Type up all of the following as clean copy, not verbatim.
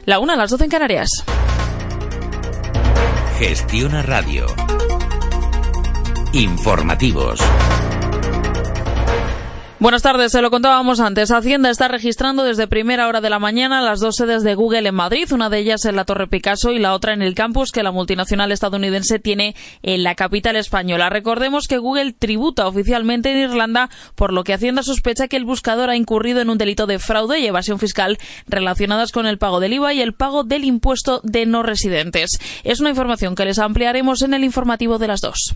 La 1, a las 12 en Canarias. Gestiona Radio. Informativos. Buenas tardes, se lo contábamos antes. Hacienda está registrando desde primera hora de la mañana las 2 sedes de Google en Madrid, una de ellas en la Torre Picasso y la otra en el campus que la multinacional estadounidense tiene en la capital española. Recordemos que Google tributa oficialmente en Irlanda, por lo que Hacienda sospecha que el buscador ha incurrido en un delito de fraude y evasión fiscal relacionadas con el pago del IVA y el pago del impuesto de no residentes. Es una información que les ampliaremos en el informativo de las 2.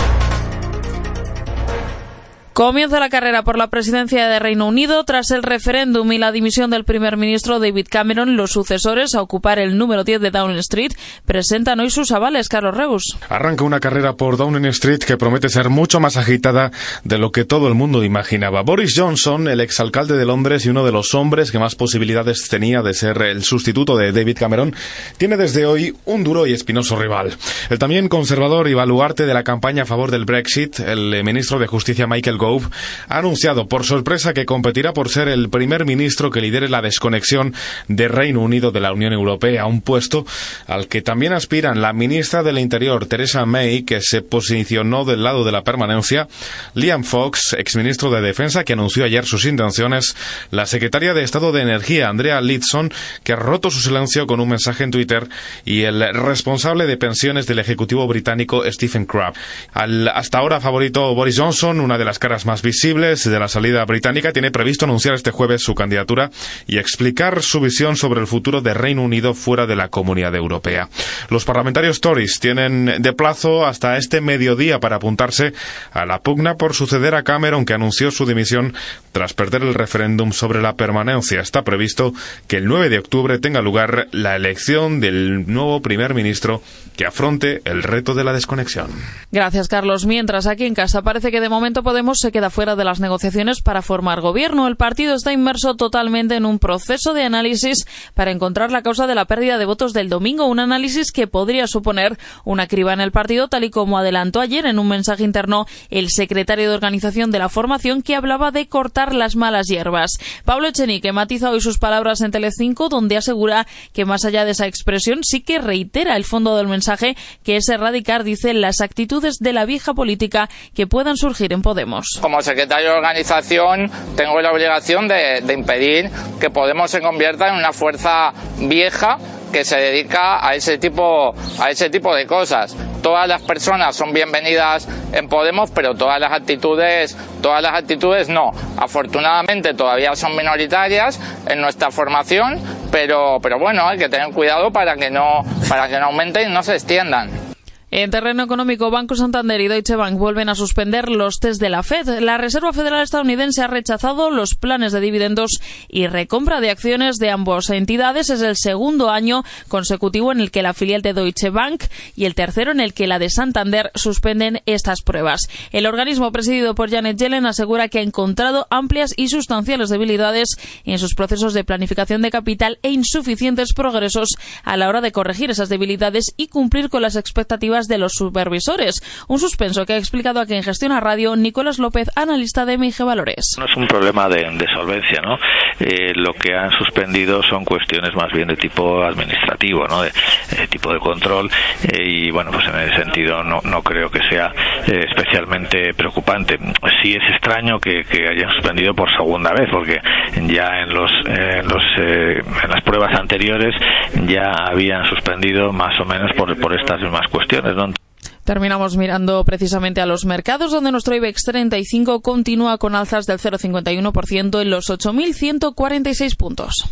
Comienza la carrera por la presidencia de Reino Unido. Tras el referéndum y la dimisión del primer ministro David Cameron, los sucesores a ocupar el número 10 de Downing Street presentan hoy sus avales. Carlos Reus. Arranca una carrera por Downing Street que promete ser mucho más agitada de lo que todo el mundo imaginaba. Boris Johnson, el exalcalde de Londres y uno de los hombres que más posibilidades tenía de ser el sustituto de David Cameron, tiene desde hoy un duro y espinoso rival. El también conservador y baluarte de la campaña a favor del Brexit, el ministro de Justicia Michael Gove, ha anunciado por sorpresa que competirá por ser el primer ministro que lidere la desconexión de Reino Unido de la Unión Europea, un puesto al que también aspiran la ministra del Interior, Theresa May, que se posicionó del lado de la permanencia, Liam Fox, exministro de Defensa, que anunció ayer sus intenciones, la secretaria de Estado de Energía, Andrea Leadsom, que ha roto su silencio con un mensaje en Twitter, y el responsable de pensiones del Ejecutivo británico, Stephen Crabb. Al hasta ahora favorito Boris Johnson, una de las caras más visibles de la salida británica, tiene previsto anunciar este jueves su candidatura y explicar su visión sobre el futuro de Reino Unido fuera de la Comunidad Europea. Los parlamentarios Tories tienen de plazo hasta este mediodía para apuntarse a la pugna por suceder a Cameron, que anunció su dimisión tras perder el referéndum sobre la permanencia. Está previsto que el 9 de octubre tenga lugar la elección del nuevo primer ministro que afronte el reto de la desconexión. Gracias, Carlos. Mientras, aquí en casa parece que de momento Podemos se queda fuera de las negociaciones para formar gobierno. El partido está inmerso totalmente en un proceso de análisis para encontrar la causa de la pérdida de votos del domingo, un análisis que podría suponer una criba en el partido, tal y como adelantó ayer en un mensaje interno el secretario de organización de la formación, que hablaba de cortar las malas hierbas. Pablo Echenique matiza hoy sus palabras en Telecinco, donde asegura que más allá de esa expresión sí que reitera el fondo del mensaje, que es erradicar, dice, las actitudes de la vieja política que puedan surgir en Podemos. Como secretario de organización tengo la obligación de impedir que Podemos se convierta en una fuerza vieja que se dedica a ese tipo de cosas. Todas las personas son bienvenidas en Podemos, pero todas las actitudes no. Afortunadamente todavía son minoritarias en nuestra formación, pero bueno, hay que tener cuidado para que no aumenten y no se extiendan. En terreno económico, Banco Santander y Deutsche Bank vuelven a suspender los test de la Fed. La Reserva Federal estadounidense ha rechazado los planes de dividendos y recompra de acciones de ambas entidades. Es el segundo año consecutivo en el que la filial de Deutsche Bank y el tercero en el que la de Santander suspenden estas pruebas. El organismo presidido por Janet Yellen asegura que ha encontrado amplias y sustanciales debilidades en sus procesos de planificación de capital e insuficientes progresos a la hora de corregir esas debilidades y cumplir con las expectativas de los supervisores. Un suspenso que ha explicado aquí en Gestiona Radio Nicolás López, analista de MIG Valores. No es un problema de solvencia, ¿no? Lo que han suspendido son cuestiones más bien de tipo administrativo, ¿no? De tipo de control, y bueno, pues en ese sentido no creo que sea especialmente preocupante. Sí es extraño que hayan suspendido por segunda vez, porque ya en las pruebas anteriores ya habían suspendido más o menos por estas mismas cuestiones, ¿no? Terminamos mirando precisamente a los mercados, donde nuestro IBEX 35 continúa con alzas del 0,51% en los 8.146 puntos.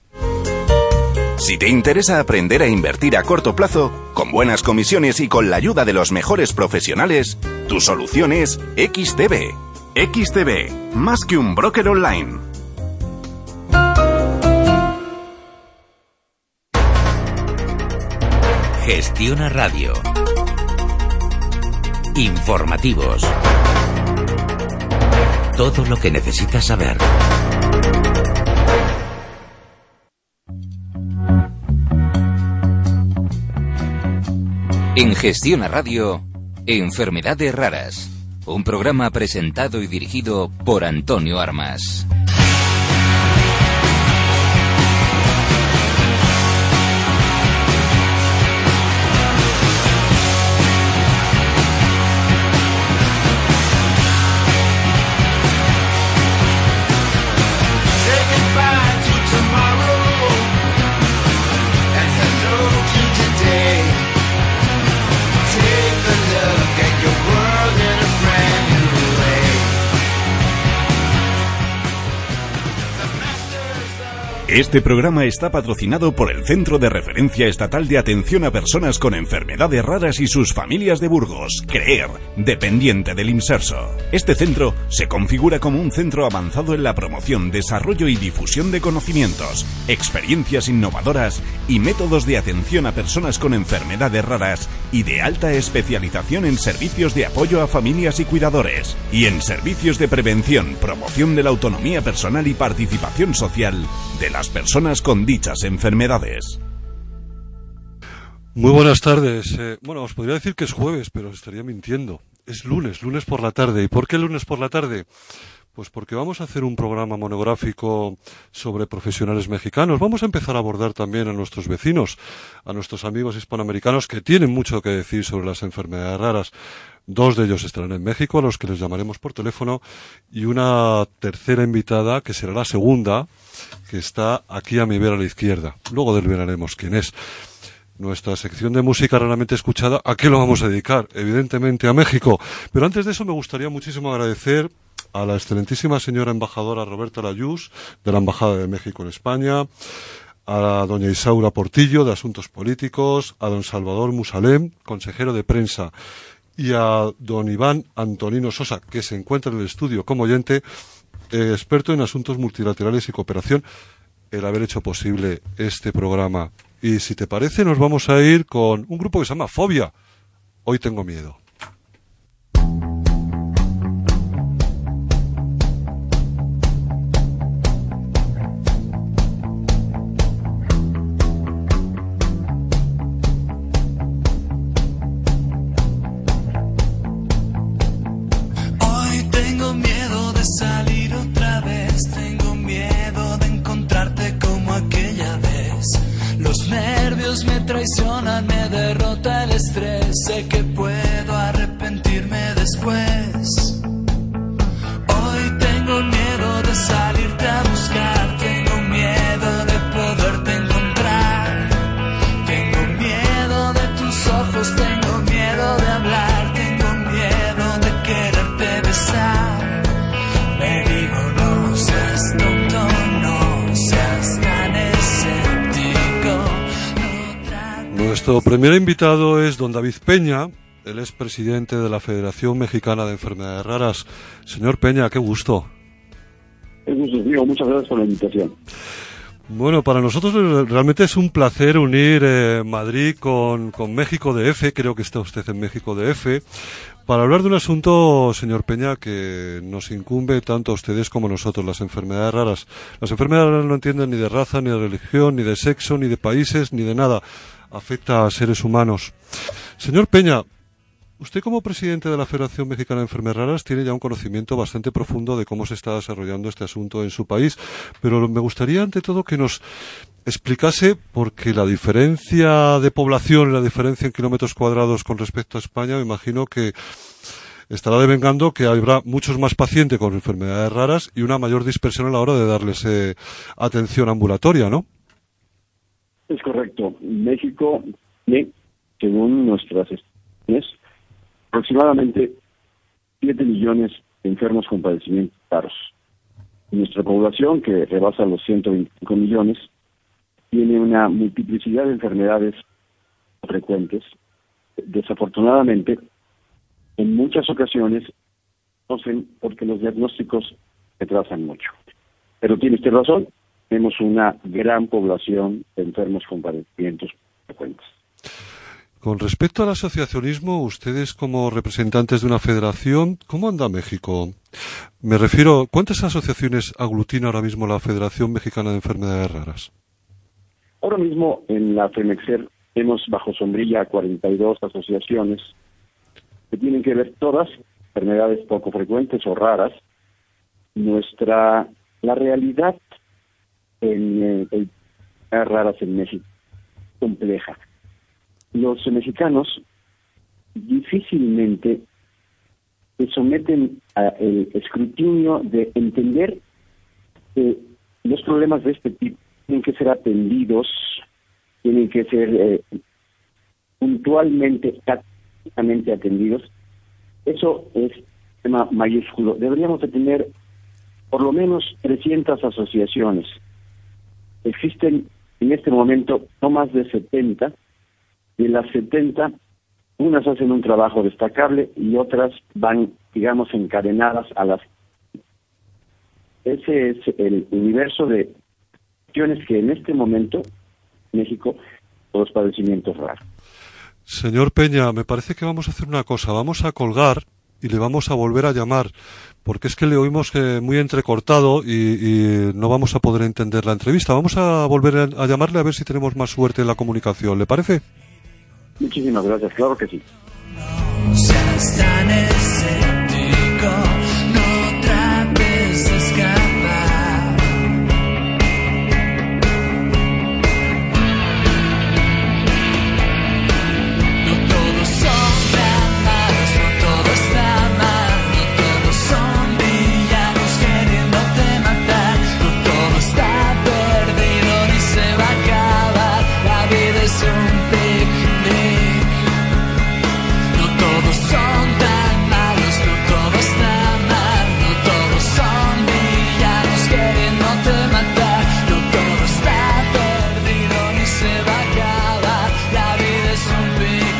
Si te interesa aprender a invertir a corto plazo, con buenas comisiones y con la ayuda de los mejores profesionales, tu solución es XTB. XTB, más que un broker online. Gestiona Radio. Informativos. Todo lo que necesitas saber. En Gestiona Radio, Enfermedades Raras. Un programa presentado y dirigido por Antonio Armas. Este programa está patrocinado por el Centro de Referencia Estatal de Atención a Personas con Enfermedades Raras y sus familias de Burgos, CREER, dependiente del Imserso. Este centro se configura como un centro avanzado en la promoción, desarrollo y difusión de conocimientos, experiencias innovadoras y métodos de atención a personas con enfermedades raras y de alta especialización en servicios de apoyo a familias y cuidadores, y en servicios de prevención, promoción de la autonomía personal y participación social de las personas con dichas enfermedades. Muy buenas tardes. Os podría decir que es jueves, pero estaría mintiendo. Es lunes por la tarde. ¿Y por qué lunes por la tarde? Pues porque vamos a hacer un programa monográfico sobre profesionales mexicanos. Vamos a empezar a abordar también a nuestros vecinos, a nuestros amigos hispanoamericanos que tienen mucho que decir sobre las enfermedades raras. 2 de ellos estarán en México, a los que les llamaremos por teléfono, y una tercera invitada, que será la segunda, que está aquí a mi vera a la izquierda. Luego desvelaremos quién es. Nuestra sección de música raramente escuchada, ¿a qué lo vamos a dedicar? Evidentemente a México. Pero antes de eso me gustaría muchísimo agradecer a la excelentísima señora embajadora Roberta Layús, de la Embajada de México en España, a doña Isaura Portillo, de Asuntos Políticos, a don Salvador Musalem, consejero de prensa, y a don Iván Antonino Sosa, que se encuentra en el estudio como oyente, experto en asuntos multilaterales y cooperación, el haber hecho posible este programa. Y si te parece, nos vamos a ir con un grupo que se llama Fobia. Hoy tengo miedo. Me traicionan, me derrota el estrés. Sé que puedo arrepentirme después. Hoy tengo miedo de salirte a buscar. Tengo miedo de poderte encontrar. Tengo miedo de tus ojos. Tengo miedo de hablar. Tengo miedo de quererte besar. Me digo, no seas tonto, no seas tan escéptico. Nuestro primer invitado es don David Peña, él es presidente de la Federación Mexicana de Enfermedades Raras. Señor Peña, qué gusto. Es gusto mío, muchas gracias por la invitación. Bueno, para nosotros realmente es un placer unir Madrid con México DF, creo que está usted en México DF, para hablar de un asunto, señor Peña, que nos incumbe tanto a ustedes como a nosotros, las enfermedades raras. Las enfermedades raras no entienden ni de raza, ni de religión, ni de sexo, ni de países, ni de nada. Afecta a seres humanos. Señor Peña, usted como presidente de la Federación Mexicana de Enfermedades Raras tiene ya un conocimiento bastante profundo de cómo se está desarrollando este asunto en su país, pero me gustaría ante todo que nos explicase, porque la diferencia de población y la diferencia en kilómetros cuadrados con respecto a España, me imagino que estará devengando que habrá muchos más pacientes con enfermedades raras y una mayor dispersión a la hora de darles atención ambulatoria, ¿no? Es correcto. México tiene, según nuestras estimaciones, aproximadamente 7 millones de enfermos con padecimientos raros. Nuestra población, que rebasa los 125 millones, tiene una multiplicidad de enfermedades frecuentes. Desafortunadamente, en muchas ocasiones, porque los diagnósticos retrasan mucho. Pero tiene usted razón. Tenemos una gran población de enfermos con padecimientos frecuentes. Con respecto al asociacionismo, ustedes como representantes de una federación, ¿cómo anda México? Me refiero, ¿cuántas asociaciones aglutina ahora mismo la Federación Mexicana de Enfermedades Raras? Ahora mismo en la FEMEXER tenemos bajo sombrilla 42 asociaciones que tienen que ver todas enfermedades poco frecuentes o raras. La realidad en raras en México compleja. Los mexicanos difícilmente se someten al escrutinio de entender que los problemas de este tipo tienen que ser atendidos, tienen que ser puntualmente, tácticamente atendidos. Eso es un tema mayúsculo. Deberíamos de tener por lo menos 300 asociaciones existen en este momento no más de 70. De las 70, unas hacen un trabajo destacable y otras van, digamos, encadenadas a las... Ese es el universo de cuestiones que en este momento en México los padecimientos raros. Señor Peña, me parece que vamos a hacer una cosa. Vamos a colgar y le vamos a volver a llamar, porque es que le oímos muy entrecortado y no vamos a poder entender la entrevista. Vamos a volver a llamarle a ver si tenemos más suerte en la comunicación. ¿Le parece? Muchísimas gracias, claro que sí. No seas tan escéptico, no trates de escapar. No todos son tan malos, no todo está mal, no todos son villanos queriéndote matar, no todo está perdido ni se va a acabar, la vida es un picnic. No todos son tan malos, no todo está mal, no todos son villanos queriéndote matar, no todo está perdido ni se va a acabar, la vida es un picnic.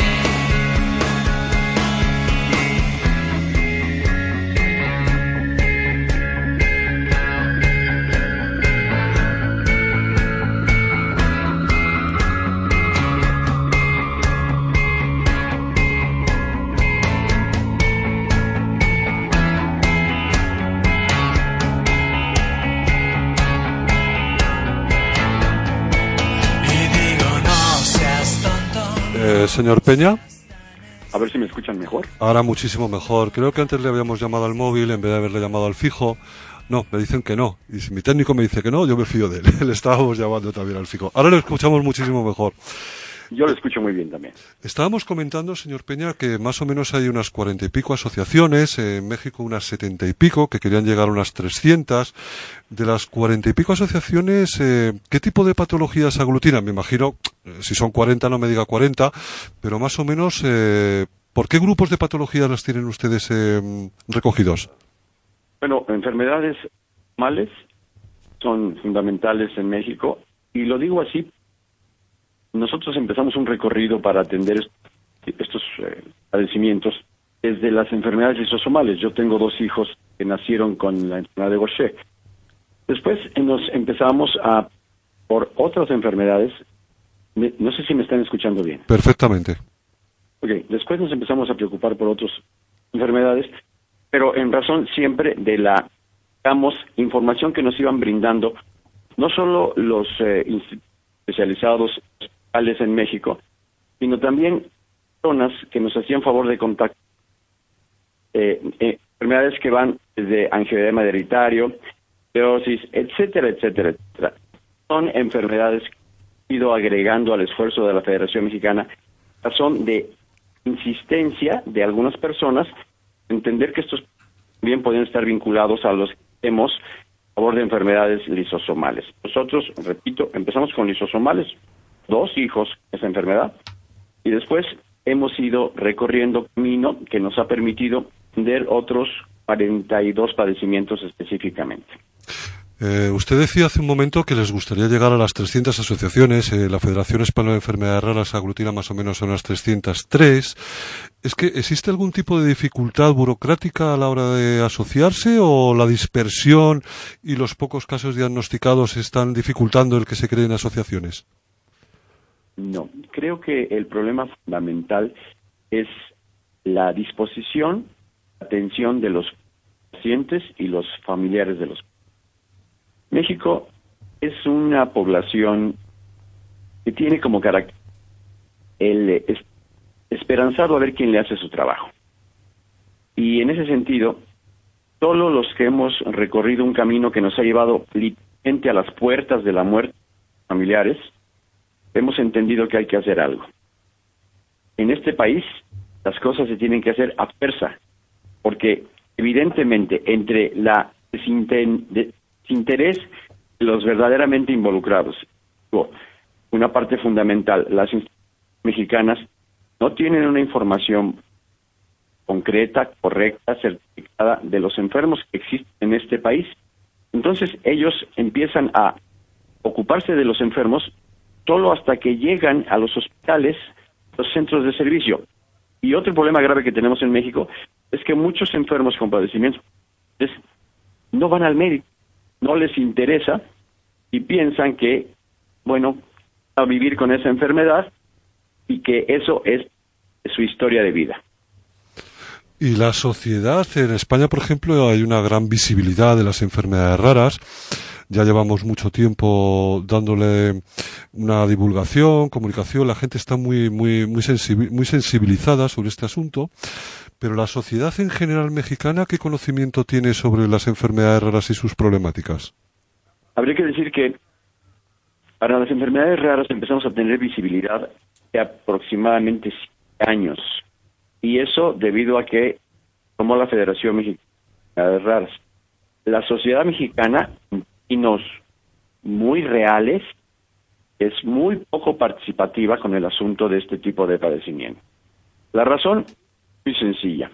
Y digo, no seas tonto. Señor Peña, A ver si me escuchan mejor. ahora muchísimo mejor. Creo que antes le habíamos llamado al móvil en vez de haberle llamado al fijo. No, me dicen que no. Y si mi técnico me dice que no, yo me fío de él. Le estábamos llamando también al fijo. Ahora le escuchamos muchísimo mejor. Yo lo escucho muy bien también. Estábamos comentando, señor Peña, que más o menos hay unas 40 y pico asociaciones, en México unas 70 y pico, que querían llegar a unas 300. De las 40 y pico asociaciones, ¿qué tipo de patologías aglutinan? Me imagino, si son 40 no me diga 40, pero más o menos, ¿por qué grupos de patologías las tienen ustedes recogidos? Bueno, enfermedades males son fundamentales en México y lo digo así. Nosotros empezamos un recorrido para atender estos padecimientos desde las enfermedades lisosomales. Yo tengo 2 hijos que nacieron con la enfermedad de Gaucher. Después nos empezamos por otras enfermedades. No sé si me están escuchando bien. Perfectamente. Ok, después nos empezamos a preocupar por otras enfermedades, pero en razón siempre de la, digamos, información que nos iban brindando, no solo los especializados en México, sino también personas que nos hacían favor de contacto. Enfermedades que van desde angioedema hereditario, esclerosis, etcétera, etcétera, etcétera. Son enfermedades que han ido agregando al esfuerzo de la Federación Mexicana, razón de insistencia de algunas personas, entender que estos también pueden estar vinculados a los que hemos a favor de enfermedades lisosomales. Nosotros, repito, empezamos con lisosomales, 2 hijos esa enfermedad, y después hemos ido recorriendo camino que nos ha permitido atender otros 42 padecimientos específicamente. Usted decía hace un momento que les gustaría llegar a las 300 asociaciones. La Federación Española de Enfermedades Raras aglutina más o menos a unas 303. ¿Es que existe algún tipo de dificultad burocrática a la hora de asociarse o la dispersión y los pocos casos diagnosticados están dificultando el que se creen asociaciones? No, creo que el problema fundamental es la disposición, atención de los pacientes y los familiares de los pacientes. México es una población que tiene como carácter el esperanzado a ver quién le hace su trabajo. Y en ese sentido, solo los que hemos recorrido un camino que nos ha llevado literalmente a las puertas de la muerte familiares, hemos entendido que hay que hacer algo. En este país, las cosas se tienen que hacer a fuerza, porque evidentemente entre la desinterés de los verdaderamente involucrados, una parte fundamental, las instituciones mexicanas no tienen una información concreta, correcta, certificada de los enfermos que existen en este país. Entonces ellos empiezan a ocuparse de los enfermos solo hasta que llegan a los hospitales, los centros de servicio. Y otro problema grave que tenemos en México es que muchos enfermos con padecimientos no van al médico, no les interesa y piensan que, bueno, a vivir con esa enfermedad y que eso es su historia de vida. Y la sociedad, en España, por ejemplo, hay una gran visibilidad de las enfermedades raras. Ya llevamos mucho tiempo dándole una divulgación, comunicación. La gente está muy sensibilizada sobre este asunto. Pero la sociedad en general mexicana, ¿qué conocimiento tiene sobre las enfermedades raras y sus problemáticas? Habría que decir que para las enfermedades raras empezamos a tener visibilidad de aproximadamente 7 años. Y eso debido a que tomó la Federación Mexicana de Enfermedades Raras. La sociedad mexicana, en términos muy reales, es muy poco participativa con el asunto de este tipo de padecimiento. La razón es muy sencilla.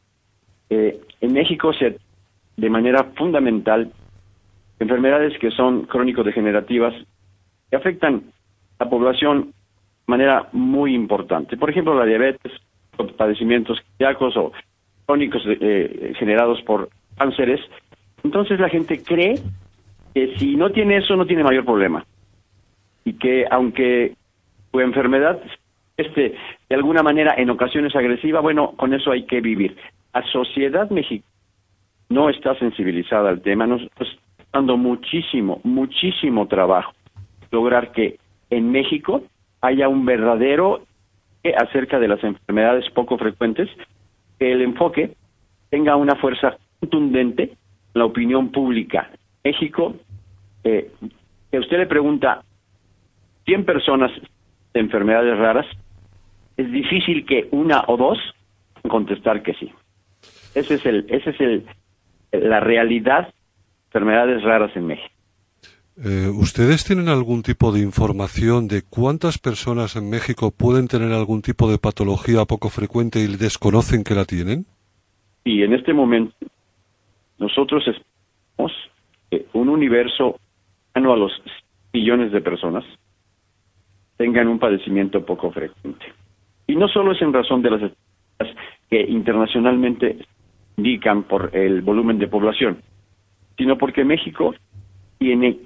En México, de manera fundamental, enfermedades que son crónico-degenerativas que afectan a la población de manera muy importante. Por ejemplo, la diabetes, padecimientos cardíacos o crónicos generados por cánceres. Entonces la gente cree que si no tiene eso, no tiene mayor problema. Y que aunque su enfermedad de alguna manera en ocasiones agresiva, bueno, con eso hay que vivir. La sociedad mexicana no está sensibilizada al tema, nos está dando muchísimo trabajo lograr que en México haya un verdadero acerca de las enfermedades poco frecuentes, que el enfoque tenga una fuerza contundente en la opinión pública. México, que usted le pregunta 100 personas de enfermedades raras, es difícil que una o dos contestar que sí. Esa es la realidad de enfermedades raras en México. ¿Ustedes tienen algún tipo de información de cuántas personas en México pueden tener algún tipo de patología poco frecuente y desconocen que la tienen? Y en este momento nosotros esperamos que un universo cercano a los millones de personas tengan un padecimiento poco frecuente. Y no solo es en razón de las estadísticas que internacionalmente indican por el volumen de población, sino porque México tiene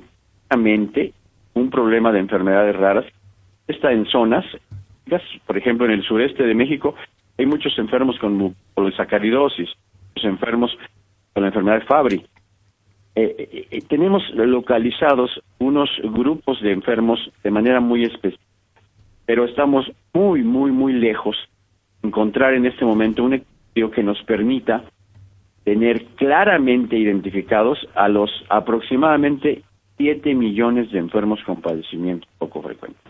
un problema de enfermedades raras. Está en zonas, por ejemplo, en el sureste de México hay muchos enfermos con polisacaridosis, muchos enfermos con la enfermedad de Fabry. Tenemos localizados unos grupos de enfermos de manera muy específica, pero estamos muy lejos de encontrar en este momento un equilibrio que nos permita tener claramente identificados a los aproximadamente 7 millones de enfermos con padecimientos poco frecuentes.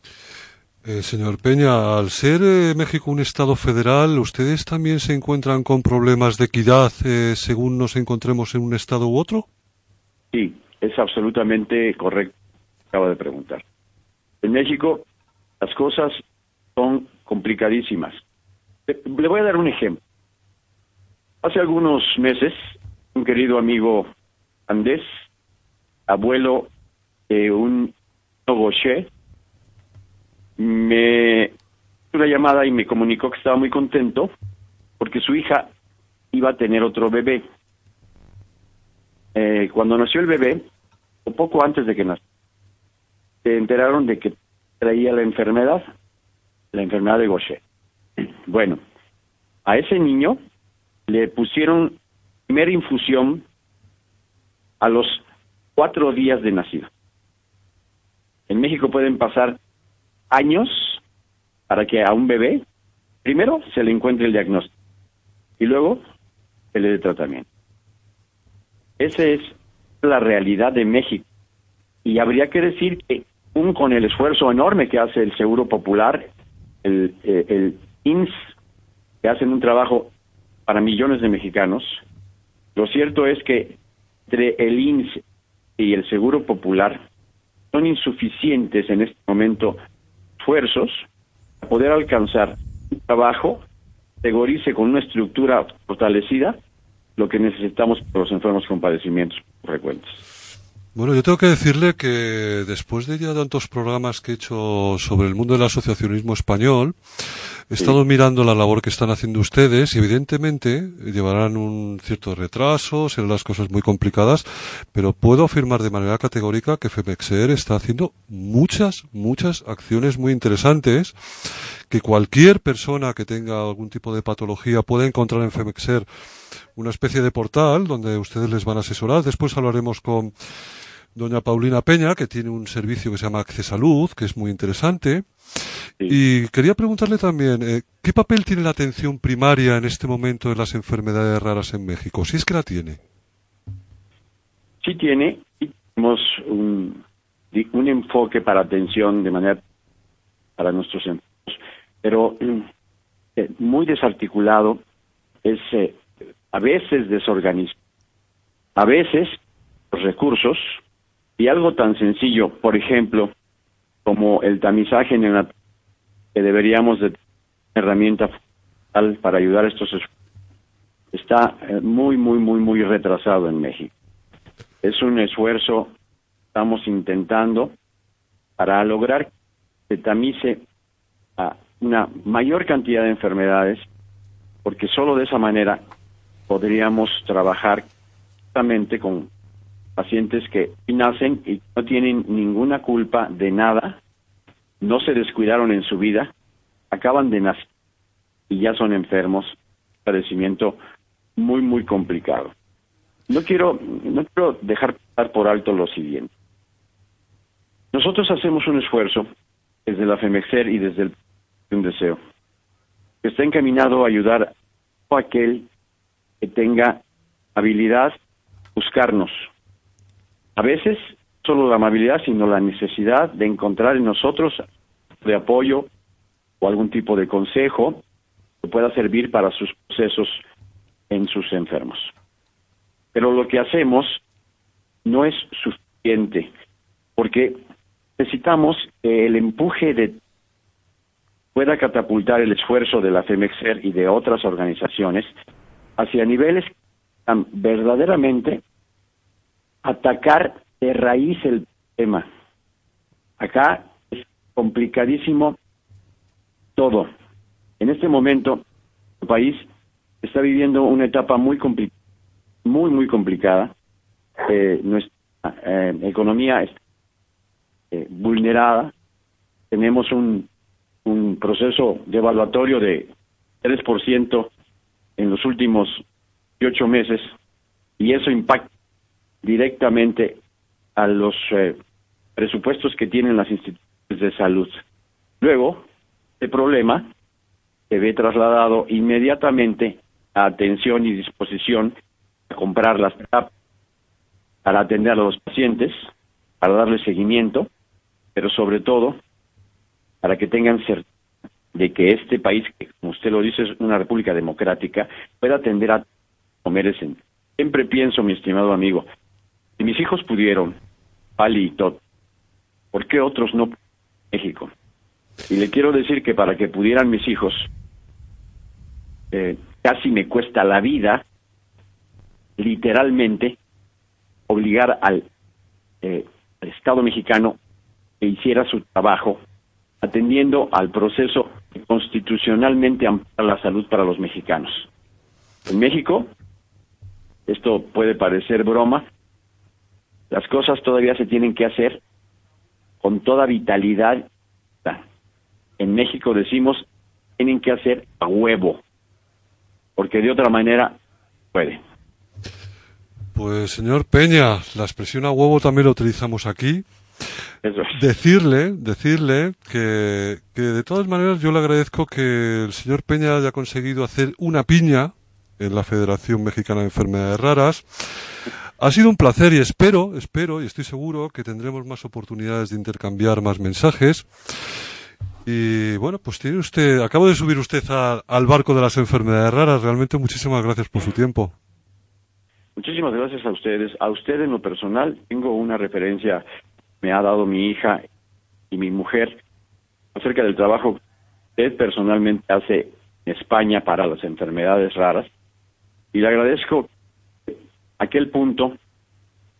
Señor Peña, al ser México un estado federal, ¿ustedes también se encuentran con problemas de equidad según nos encontremos en un estado u otro? Sí, es absolutamente correcto. Acaba de preguntar. En México las cosas son complicadísimas. Le voy a dar un ejemplo. Hace algunos meses, un querido amigo Andés, abuelo de un Gaucher, me hizo una llamada y me comunicó que estaba muy contento porque su hija iba a tener otro bebé. Cuando nació el bebé, o poco antes de que nació, se enteraron de que traía la enfermedad de Gaucher. Bueno, a ese niño le pusieron primera infusión a los 4 días de nacido. En México pueden pasar años para que a un bebé, primero se le encuentre el diagnóstico y luego se le dé tratamiento. Esa es la realidad de México. Y habría que decir que con el esfuerzo enorme que hace el Seguro Popular, el IMSS, que hacen un trabajo para millones de mexicanos, lo cierto es que entre el IMSS y el Seguro Popular son insuficientes en este momento esfuerzos para poder alcanzar un trabajo que categorice con una estructura fortalecida lo que necesitamos para los enfermos con padecimientos frecuentes. Bueno, yo tengo que decirle que después de ya tantos programas que he hecho sobre el mundo del asociacionismo español, he estado mirando la labor que están haciendo ustedes y evidentemente llevarán un cierto retraso, serán las cosas muy complicadas, pero puedo afirmar de manera categórica que FEMEXER está haciendo muchas acciones muy interesantes, que cualquier persona que tenga algún tipo de patología puede encontrar en FEMEXER una especie de portal donde ustedes les van a asesorar. Después hablaremos con doña Paulina Peña, que tiene un servicio que se llama Accesalud, que es muy interesante. Sí. Y quería preguntarle también, ¿qué papel tiene la atención primaria en este momento de las enfermedades raras en México? Si es que la tiene. Sí tiene. Tenemos un enfoque para atención de manera para nuestros enfermos, pero muy desarticulado, es a veces desorganizado, a veces los recursos. Y algo tan sencillo, por ejemplo, como el tamizaje neonatal, que deberíamos de tener una herramienta fundamental para ayudar a estos esfuerzos, está muy retrasado en México. Es un esfuerzo que estamos intentando para lograr que se tamice a una mayor cantidad de enfermedades, porque solo de esa manera podríamos trabajar justamente con pacientes que nacen y no tienen ninguna culpa de nada, no se descuidaron en su vida, acaban de nacer y ya son enfermos, padecimiento muy complicado. No quiero dejar pasar por alto lo siguiente. Nosotros hacemos un esfuerzo desde la FEMEXER y desde un deseo que está encaminado a ayudar a aquel que tenga habilidad de buscarnos. A veces, solo la amabilidad, sino la necesidad de encontrar en nosotros de apoyo o algún tipo de consejo que pueda servir para sus procesos en sus enfermos. Pero lo que hacemos no es suficiente, porque necesitamos que el empuje pueda catapultar el esfuerzo de la FEMEXER y de otras organizaciones hacia niveles que están verdaderamente atacar de raíz el tema. Acá es complicadísimo todo. En este momento, el país está viviendo una etapa muy complicada. Nuestra economía está vulnerada. Tenemos un proceso devaluatorio de 3% en los últimos 8 meses y eso impacta directamente a los presupuestos que tienen las instituciones de salud. Luego, el problema se ve trasladado inmediatamente a atención y disposición a comprar las terapias, para atender a los pacientes, para darles seguimiento, pero sobre todo para que tengan certeza de que este país, que como usted lo dice es una república democrática, pueda atender a como merecen. Siempre pienso, mi estimado amigo, si mis hijos pudieron, Pali y Tot, ¿por qué otros no? México. Y le quiero decir que para que pudieran mis hijos, casi me cuesta la vida, literalmente, obligar al Estado mexicano que hiciera su trabajo, atendiendo al proceso que constitucionalmente ampara la salud para los mexicanos. En México, esto puede parecer broma, las cosas todavía se tienen que hacer con toda vitalidad. En México decimos, tienen que hacer a huevo, porque de otra manera puede. Pues señor Peña, la expresión a huevo también la utilizamos aquí. Eso es. Decirle que de todas maneras yo le agradezco que el señor Peña haya conseguido hacer una piña en la Federación Mexicana de Enfermedades Raras. Ha sido un placer y espero y estoy seguro que tendremos más oportunidades de intercambiar más mensajes. Y bueno, pues acabo de subir usted al barco de las enfermedades raras. Realmente muchísimas gracias por su tiempo. Muchísimas gracias a ustedes. A usted en lo personal tengo una referencia que me ha dado mi hija y mi mujer acerca del trabajo que usted personalmente hace en España para las enfermedades raras. Y le agradezco aquel punto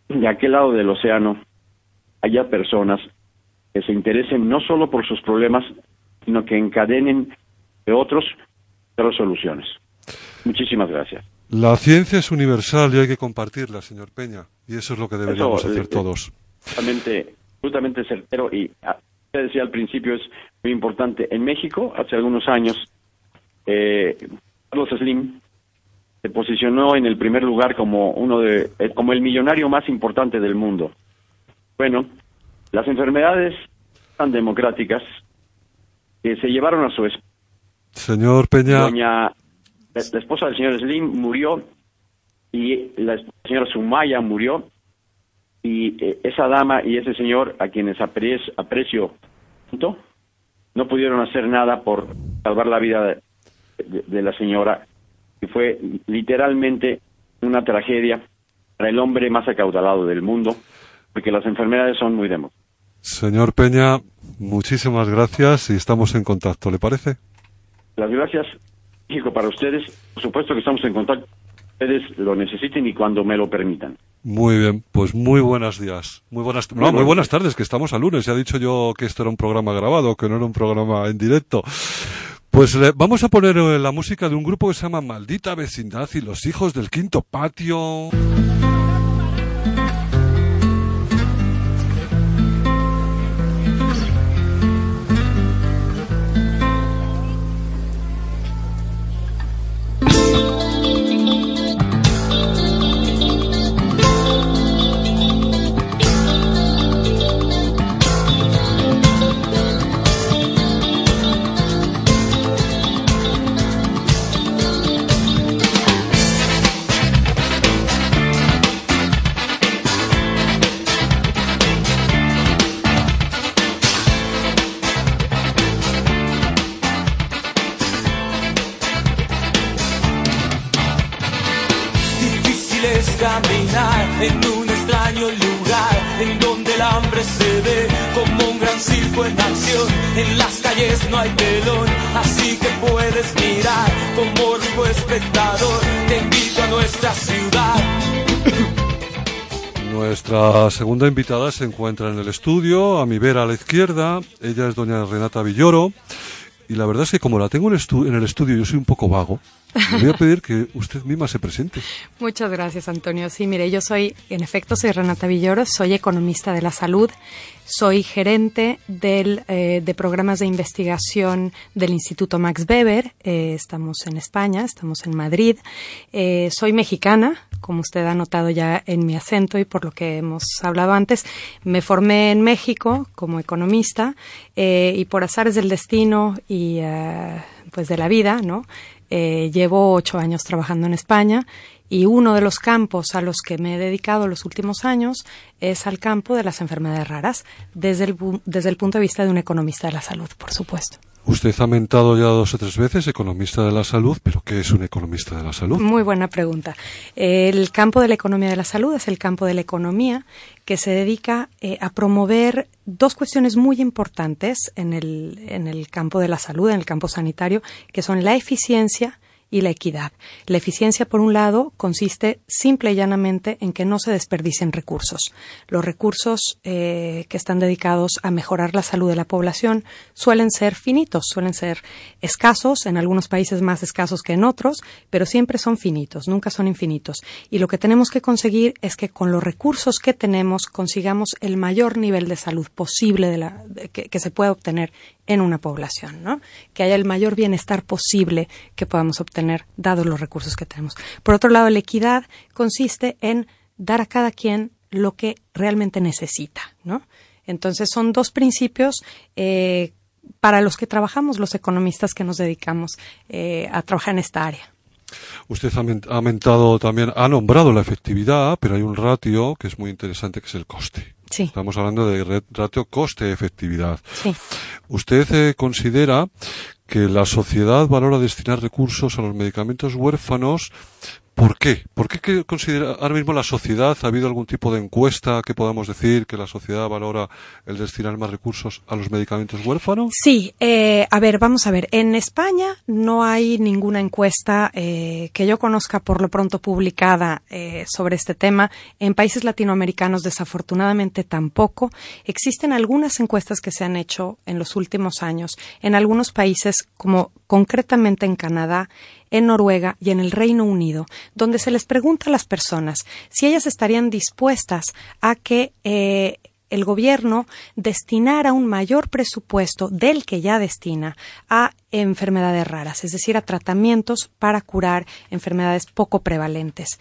de aquel lado del océano haya personas que se interesen no solo por sus problemas, sino que encadenen de otras soluciones. Muchísimas gracias. La ciencia es universal y hay que compartirla, señor Peña, y eso es lo que deberíamos hacer todos. Absolutamente certero, y usted decía al principio, es muy importante. En México, hace algunos años, Carlos Slim se posicionó en el primer lugar como como el millonario más importante del mundo. Bueno, las enfermedades tan democráticas que se llevaron a su esposa. Señor Peña. La esposa del señor Slim murió y la señora Sumaya murió, y esa dama y ese señor, a quienes aprecio tanto, no pudieron hacer nada por salvar la vida de la señora, que fue literalmente una tragedia para el hombre más acaudalado del mundo, porque las enfermedades son muy democráticas. Señor Peña, muchísimas gracias y estamos en contacto, ¿le parece? Las gracias, México, para ustedes. Por supuesto que estamos en contacto. Ustedes lo necesiten y cuando me lo permitan. Muy bien, pues muy buenos días. Muy buenas tardes, que estamos a lunes. Ya he dicho yo que esto era un programa grabado, que no era un programa en directo. Pues vamos a poner la música de un grupo que se llama Maldita Vecindad y los Hijos del Quinto Patio. Caminar en un extraño lugar en donde el hambre se ve como un gran circo en acción. En las calles no hay telón, así que puedes mirar como rico espectador. Te invito a nuestra ciudad. Nuestra segunda invitada se encuentra en el estudio, a mi vera a la izquierda. Ella es doña Renata Villoro. Y la verdad es que como la tengo en el estudio, yo soy un poco vago. Le voy a pedir que usted misma se presente. Muchas gracias, Antonio. Sí, mire, yo soy Renata Villoro, soy economista de la salud, soy gerente de programas de investigación del Instituto Max Weber. Estamos en España, estamos en Madrid. Soy mexicana, como usted ha notado ya en mi acento y por lo que hemos hablado antes. Me formé en México como economista y por azares del destino y pues de la vida, ¿no? Llevo 8 años trabajando en España y uno de los campos a los que me he dedicado los últimos años es al campo de las enfermedades raras, desde el punto de vista de un economista de la salud, por supuesto. Usted ha mentado ya 2 o 3 veces economista de la salud, pero ¿qué es un economista de la salud? Muy buena pregunta. El campo de la economía de la salud es el campo de la economía que se dedica a promover 2 cuestiones muy importantes en el campo de la salud, en el campo sanitario, que son la eficiencia y la equidad. La eficiencia, por un lado, consiste simple y llanamente en que no se desperdicien recursos. Los recursos que están dedicados a mejorar la salud de la población suelen ser finitos, suelen ser escasos, en algunos países más escasos que en otros, pero siempre son finitos, nunca son infinitos. Y lo que tenemos que conseguir es que con los recursos que tenemos consigamos el mayor nivel de salud posible que se pueda obtener en una población, ¿no? Que haya el mayor bienestar posible que podamos obtener dados los recursos que tenemos. Por otro lado, la equidad consiste en dar a cada quien lo que realmente necesita, ¿no? Entonces son 2 principios para los que trabajamos los economistas que nos dedicamos a trabajar en esta área. Usted ha nombrado la efectividad, pero hay un ratio que es muy interesante, que es el coste. Sí. Estamos hablando de ratio coste-efectividad. Sí. ¿Usted considera que la sociedad valora destinar recursos a los medicamentos huérfanos ¿Por qué? ¿Por qué considera ahora mismo la sociedad? ¿Ha habido algún tipo de encuesta que podamos decir que la sociedad valora el destinar más recursos a los medicamentos huérfanos? Sí, vamos a ver. En España no hay ninguna encuesta que yo conozca por lo pronto publicada sobre este tema. En países latinoamericanos desafortunadamente tampoco. Existen algunas encuestas que se han hecho en los últimos años en algunos países, como concretamente en Canadá, en Noruega y en el Reino Unido, donde se les pregunta a las personas si ellas estarían dispuestas a que el gobierno destinara un mayor presupuesto del que ya destina a enfermedades raras, es decir, a tratamientos para curar enfermedades poco prevalentes.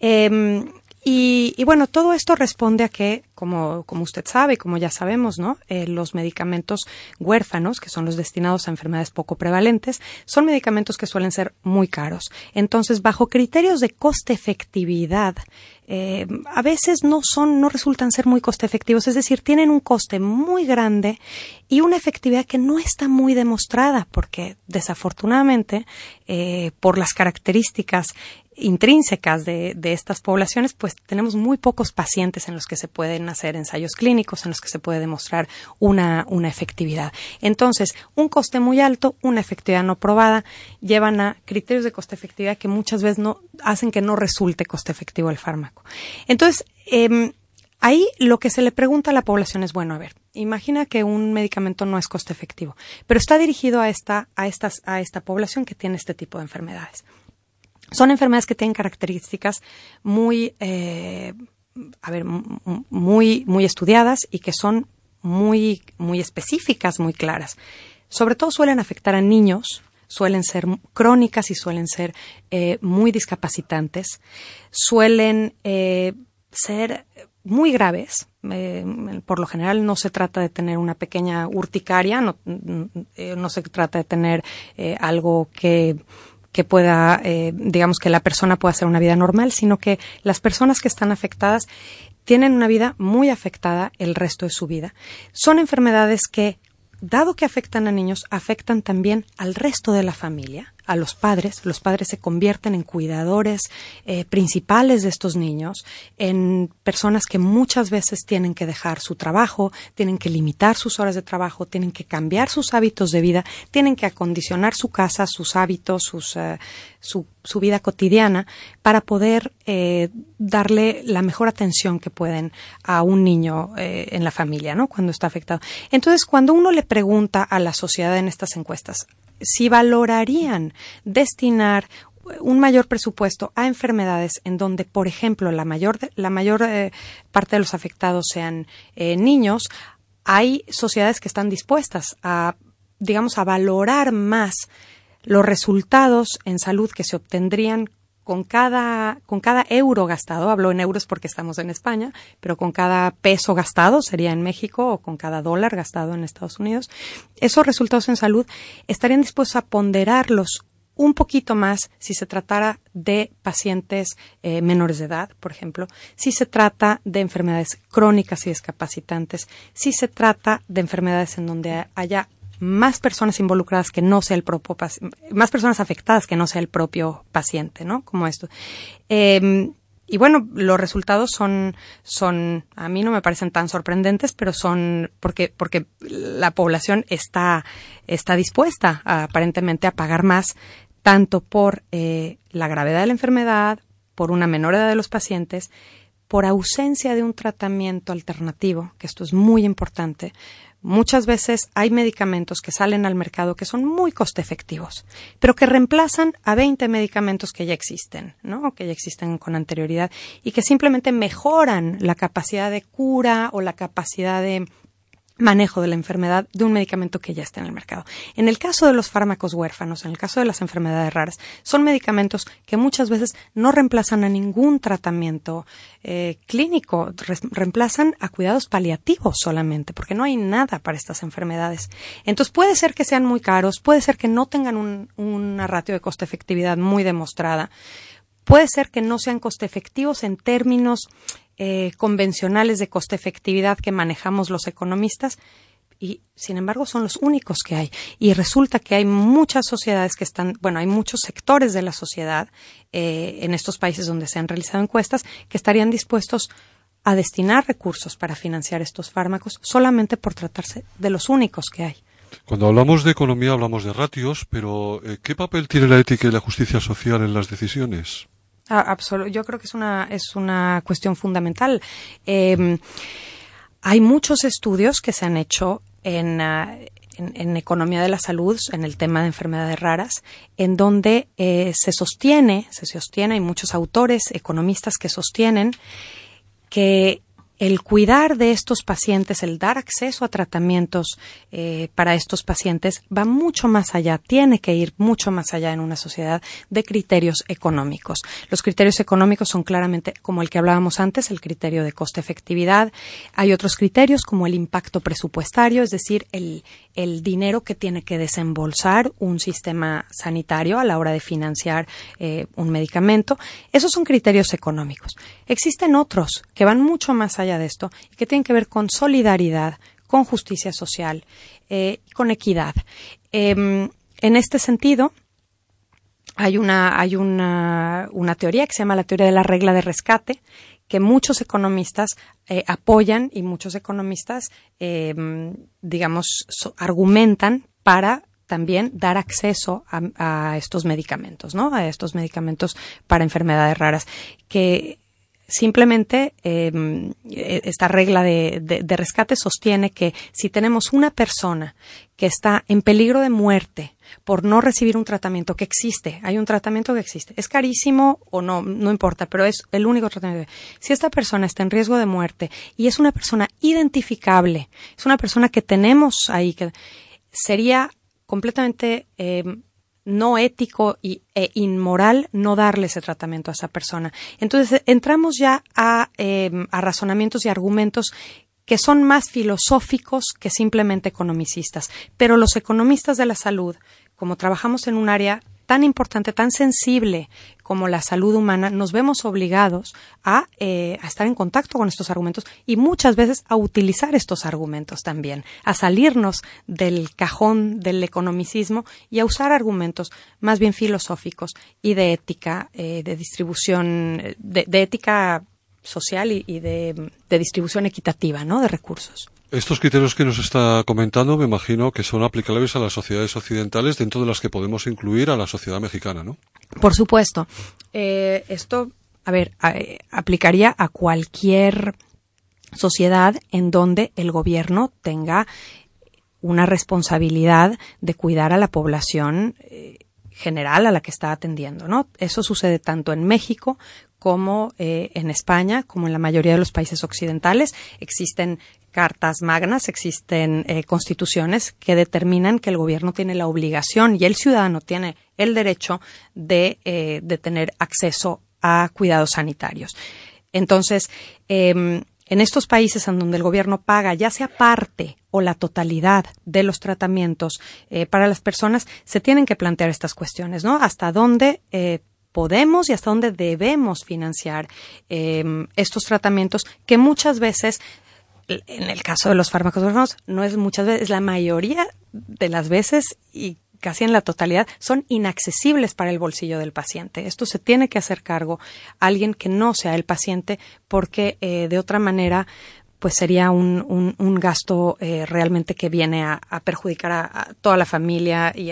Y bueno, todo esto responde a que, como usted sabe, como ya sabemos, ¿no? Los medicamentos huérfanos, que son los destinados a enfermedades poco prevalentes, son medicamentos que suelen ser muy caros. Entonces, bajo criterios de coste-efectividad, a veces no resultan ser muy coste-efectivos, es decir, tienen un coste muy grande y una efectividad que no está muy demostrada, porque desafortunadamente, por las características intrínsecas de estas poblaciones, pues tenemos muy pocos pacientes en los que se pueden hacer ensayos clínicos, en los que se puede demostrar una efectividad. Entonces, un coste muy alto, una efectividad no probada, llevan a criterios de coste-efectividad que muchas veces no hacen que no resulte coste-efectivo el fármaco. Entonces, ahí lo que se le pregunta a la población es, bueno, a ver, imagina que un medicamento no es coste-efectivo, pero está dirigido a esta población que tiene este tipo de enfermedades. Son enfermedades que tienen características muy estudiadas y que son muy específicas, muy claras. Sobre todo suelen afectar a niños, suelen ser crónicas y suelen ser muy discapacitantes, suelen ser muy graves. Por lo general no se trata de tener una pequeña urticaria, no se trata de tener algo que pueda, digamos que la persona pueda hacer una vida normal, sino que las personas que están afectadas tienen una vida muy afectada el resto de su vida. Son enfermedades que, dado que afectan a niños, afectan también al resto de la familia, a los padres. Los padres se convierten en cuidadores principales de estos niños, en personas que muchas veces tienen que dejar su trabajo, tienen que limitar sus horas de trabajo, tienen que cambiar sus hábitos de vida, tienen que acondicionar su casa, sus hábitos, su vida cotidiana para poder darle la mejor atención que pueden a un niño en la familia, ¿no? Cuando está afectado. Entonces, cuando uno le pregunta a la sociedad en estas encuestas si valorarían destinar un mayor presupuesto a enfermedades en donde, por ejemplo, la mayor parte de los afectados sean niños, hay sociedades que están dispuestas a valorar más los resultados en salud que se obtendrían con cada euro gastado. Hablo en euros porque estamos en España, pero con cada peso gastado, sería en México, o con cada dólar gastado en Estados Unidos. Esos resultados en salud estarían dispuestos a ponderarlos un poquito más si se tratara de pacientes menores de edad, por ejemplo, si se trata de enfermedades crónicas y discapacitantes, si se trata de enfermedades en donde haya más personas involucradas que no sea el propio más personas afectadas que no sea el propio paciente, ¿no? Como esto. Y bueno, los resultados son, a mí no me parecen tan sorprendentes, pero son porque la población está dispuesta aparentemente a pagar más, tanto por la gravedad de la enfermedad, por una menor edad de los pacientes, por ausencia de un tratamiento alternativo, que esto es muy importante. Muchas veces hay medicamentos que salen al mercado que son muy coste efectivos, pero que reemplazan a 20 medicamentos que ya existen, ¿no? Que ya existen con anterioridad y que simplemente mejoran la capacidad de cura o la capacidad de manejo de la enfermedad de un medicamento que ya está en el mercado. En el caso de los fármacos huérfanos, en el caso de las enfermedades raras, son medicamentos que muchas veces no reemplazan a ningún tratamiento clínico, reemplazan a cuidados paliativos solamente, porque no hay nada para estas enfermedades. Entonces puede ser que sean muy caros, puede ser que no tengan una ratio de coste-efectividad muy demostrada, puede ser que no sean coste-efectivos en términos convencionales de coste-efectividad que manejamos los economistas, y sin embargo son los únicos que hay. Y resulta que hay muchas sociedades que hay muchos sectores de la sociedad en estos países donde se han realizado encuestas que estarían dispuestos a destinar recursos para financiar estos fármacos solamente por tratarse de los únicos que hay. Cuando hablamos de economía hablamos de ratios, pero ¿qué papel tiene la ética y la justicia social en las decisiones? Yo creo que es una cuestión fundamental. Hay muchos estudios que se han hecho en economía de la salud, en el tema de enfermedades raras, en donde se sostiene, hay muchos autores, economistas que sostienen que el cuidar de estos pacientes, el dar acceso a tratamientos para estos pacientes va mucho más allá, tiene que ir mucho más allá en una sociedad de criterios económicos. Los criterios económicos son claramente, como el que hablábamos antes, el criterio de coste-efectividad. Hay otros criterios como el impacto presupuestario, es decir, el dinero que tiene que desembolsar un sistema sanitario a la hora de financiar un medicamento. Esos son criterios económicos. Existen otros que van mucho más allá de esto y que tienen que ver con solidaridad, con justicia social, con equidad. En este sentido, hay una teoría que se llama la teoría de la regla de rescate, que muchos economistas apoyan y muchos economistas, argumentan para también dar acceso a estos medicamentos, ¿no? A estos medicamentos para enfermedades raras, que simplemente esta regla de rescate sostiene que si tenemos una persona que está en peligro de muerte por no recibir un tratamiento que existe, hay un tratamiento que existe, es carísimo o no importa, pero es el único tratamiento. Si esta persona está en riesgo de muerte y es una persona identificable, es una persona que tenemos ahí, que sería completamente no ético e inmoral no darle ese tratamiento a esa persona. Entonces entramos ya a razonamientos y argumentos que son más filosóficos que simplemente economicistas. Pero los economistas de la salud, como trabajamos en un área tan importante, tan sensible como la salud humana, nos vemos obligados a estar en contacto con estos argumentos y muchas veces a utilizar estos argumentos también, a salirnos del cajón del economicismo y a usar argumentos más bien filosóficos y de ética, de distribución, de ética social y de distribución equitativa, ¿no?, de recursos. Estos criterios que nos está comentando me imagino que son aplicables a las sociedades occidentales, dentro de las que podemos incluir a la sociedad mexicana, ¿no? Por supuesto. Esto, aplicaría a cualquier sociedad en donde el gobierno tenga una responsabilidad de cuidar a la población general a la que está atendiendo, ¿no? Eso sucede tanto en México como en España, como en la mayoría de los países occidentales. Existen cartas magnas, existen constituciones que determinan que el gobierno tiene la obligación y el ciudadano tiene el derecho de tener acceso a cuidados sanitarios. Entonces, en estos países en donde el gobierno paga ya sea parte o la totalidad de los tratamientos para las personas, se tienen que plantear estas cuestiones, ¿no? Hasta dónde podemos y hasta dónde debemos financiar estos tratamientos que muchas veces, en el caso de los fármacos, no es muchas veces, es la mayoría de las veces y casi en la totalidad, son inaccesibles para el bolsillo del paciente. Esto se tiene que hacer cargo a alguien que no sea el paciente, porque de otra manera pues sería un gasto realmente que viene a perjudicar a toda la familia y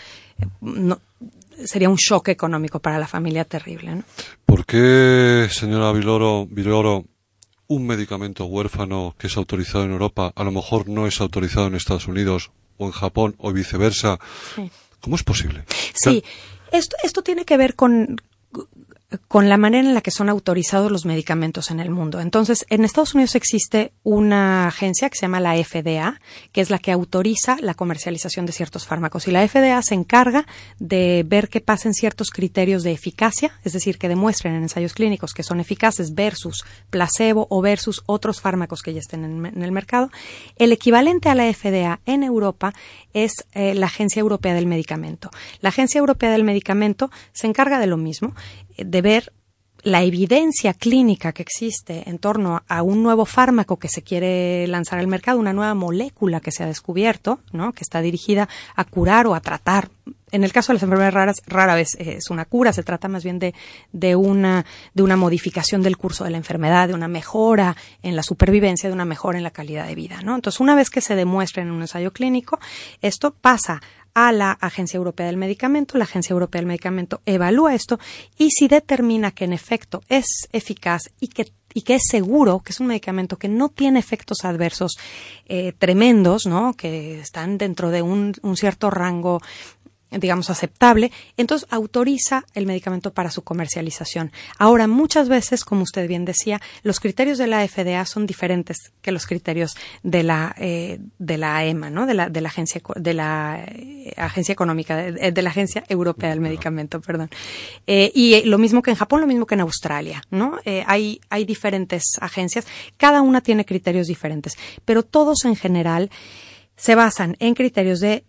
sería un shock económico para la familia terrible, ¿no? ¿Por qué, señora Viloro, un medicamento huérfano que es autorizado en Europa a lo mejor no es autorizado en Estados Unidos o en Japón o viceversa? Sí. ¿Cómo es posible? Sí, esto tiene que ver con la manera en la que son autorizados los medicamentos en el mundo. Entonces, en Estados Unidos existe una agencia que se llama la FDA, que es la que autoriza la comercialización de ciertos fármacos. Y la FDA se encarga de ver que pasen ciertos criterios de eficacia, es decir, que demuestren en ensayos clínicos que son eficaces versus placebo o versus otros fármacos que ya estén en el mercado. El equivalente a la FDA en Europa es la Agencia Europea del Medicamento. La Agencia Europea del Medicamento se encarga de lo mismo, de ver la evidencia clínica que existe en torno a un nuevo fármaco que se quiere lanzar al mercado, una nueva molécula que se ha descubierto, ¿no? Que está dirigida a curar o a tratar. En el caso de las enfermedades raras, rara vez es una cura, se trata más bien de una modificación del curso de la enfermedad, de una mejora en la supervivencia, de una mejora en la calidad de vida, ¿no? Entonces, una vez que se demuestra en un ensayo clínico, esto pasa a la Agencia Europea del Medicamento. La Agencia Europea del Medicamento evalúa esto y si determina que en efecto es eficaz y que es seguro, que es un medicamento que no tiene efectos adversos tremendos, ¿no? Que están dentro de un cierto rango, digamos, aceptable, entonces autoriza el medicamento para su comercialización. Ahora, muchas veces, como usted bien decía, los criterios de la FDA son diferentes que los criterios de la EMA, ¿no? De la agencia económica, de la Agencia Europea del Medicamento, perdón. Y lo mismo que en Japón, lo mismo que en Australia, ¿no? Hay diferentes agencias, cada una tiene criterios diferentes, pero todos en general se basan en criterios de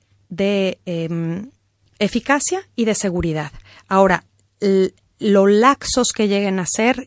eficacia y de seguridad. Ahora, lo laxos que lleguen a ser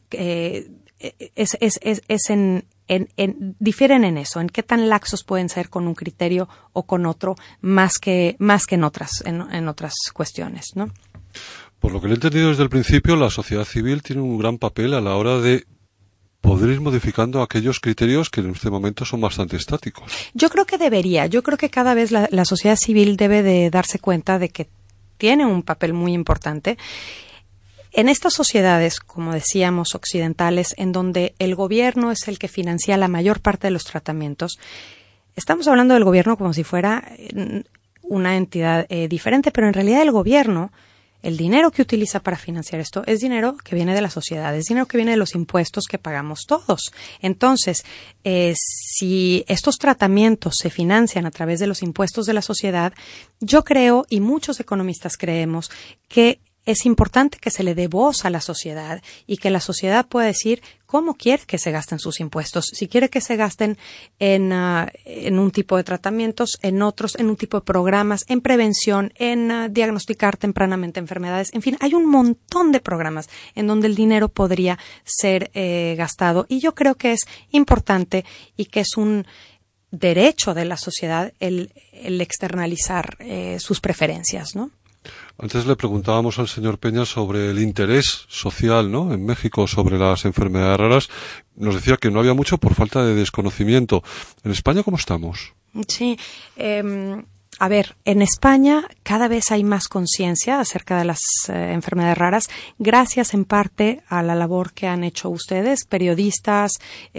difieren en eso, en qué tan laxos pueden ser con un criterio o con otro, más que en otras cuestiones, ¿no? Por lo que le he entendido desde el principio, la sociedad civil tiene un gran papel a la hora de poder ir modificando aquellos criterios que en este momento son bastante estáticos. Yo creo que cada vez la sociedad civil debe de darse cuenta de que tiene un papel muy importante. En estas sociedades, como decíamos, occidentales, en donde el gobierno es el que financia la mayor parte de los tratamientos, estamos hablando del gobierno como si fuera una entidad diferente, pero en realidad el gobierno, el dinero que utiliza para financiar esto es dinero que viene de la sociedad, es dinero que viene de los impuestos que pagamos todos. Entonces, si estos tratamientos se financian a través de los impuestos de la sociedad, yo creo, y muchos economistas creemos, que es importante que se le dé voz a la sociedad y que la sociedad pueda decir cómo quiere que se gasten sus impuestos. Si quiere que se gasten en un tipo de tratamientos, en otros, en un tipo de programas, en prevención, en diagnosticar tempranamente enfermedades. En fin, hay un montón de programas en donde el dinero podría ser gastado. Y yo creo que es importante y que es un derecho de la sociedad el externalizar sus preferencias, ¿no? Antes le preguntábamos al señor Peña sobre el interés social, ¿no?, en México sobre las enfermedades raras. Nos decía que no había mucho por falta de desconocimiento. ¿En España cómo estamos? Sí, a ver, en España cada vez hay más conciencia acerca de las enfermedades raras, gracias en parte a la labor que han hecho ustedes, periodistas,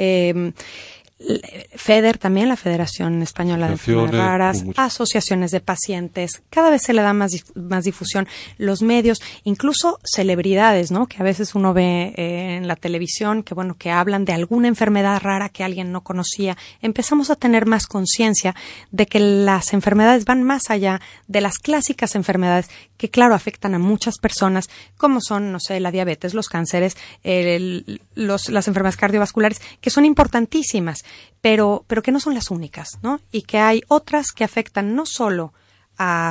FEDER también, la Federación Española de Enfermedades Raras, asociaciones de pacientes, cada vez se le da más difusión, los medios, incluso celebridades, ¿no?, que a veces uno ve en la televisión, que bueno, que hablan de alguna enfermedad rara que alguien no conocía. Empezamos a tener más conciencia de que las enfermedades van más allá de las clásicas enfermedades que, claro, afectan a muchas personas, como son, no sé, la diabetes, los cánceres, las enfermedades cardiovasculares, que son importantísimas, pero que no son las únicas, ¿no? Y que hay otras que afectan no solo a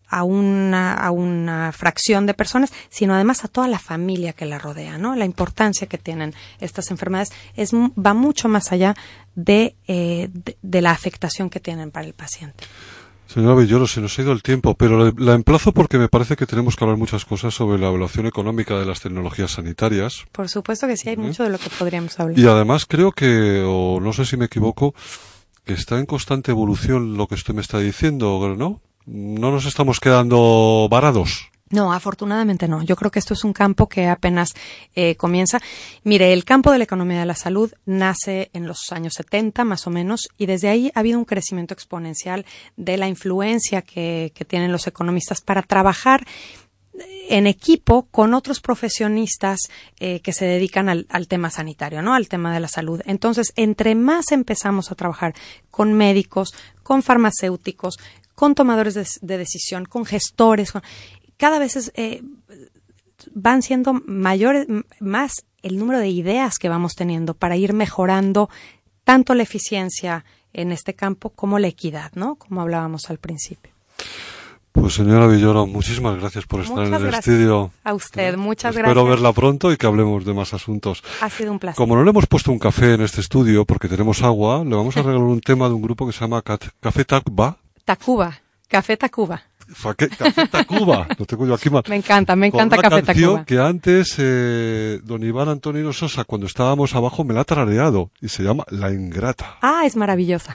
una fracción de personas, sino además a toda la familia que la rodea, ¿no? La importancia que tienen estas enfermedades va mucho más allá de la afectación que tienen para el paciente. Señora Villoro, se nos ha ido el tiempo, pero la emplazo porque me parece que tenemos que hablar muchas cosas sobre la evaluación económica de las tecnologías sanitarias. Por supuesto que sí, hay mucho de lo que podríamos hablar. Y además creo que, o no sé si me equivoco, que está en constante evolución lo que usted me está diciendo, ¿no? No nos estamos quedando varados. No, afortunadamente no. Yo creo que esto es un campo que apenas comienza. Mire, el campo de la economía de la salud nace en los años 70, más o menos, y desde ahí ha habido un crecimiento exponencial de la influencia que tienen los economistas para trabajar en equipo con otros profesionistas que se dedican al tema sanitario, ¿no?, al tema de la salud. Entonces, entre más empezamos a trabajar con médicos, con farmacéuticos, con tomadores de decisión, con gestores, cada vez van siendo más el número de ideas que vamos teniendo para ir mejorando tanto la eficiencia en este campo como la equidad, ¿no?, como hablábamos al principio. Pues señora Villoro, muchísimas gracias por estar en el estudio. A usted, muchas gracias. Espero verla pronto y que hablemos de más asuntos. Ha sido un placer. Como no le hemos puesto un café en este estudio porque tenemos agua, le vamos a regalar un tema de un grupo que se llama Café Tacuba. Café Tacuba. Café Tacuba, lo tengo yo aquí mal. Me encanta Café Tacuba. Que antes don Iván Antonino Sosa, cuando estábamos abajo, me la ha tarareado y se llama La Ingrata. Ah, es maravillosa.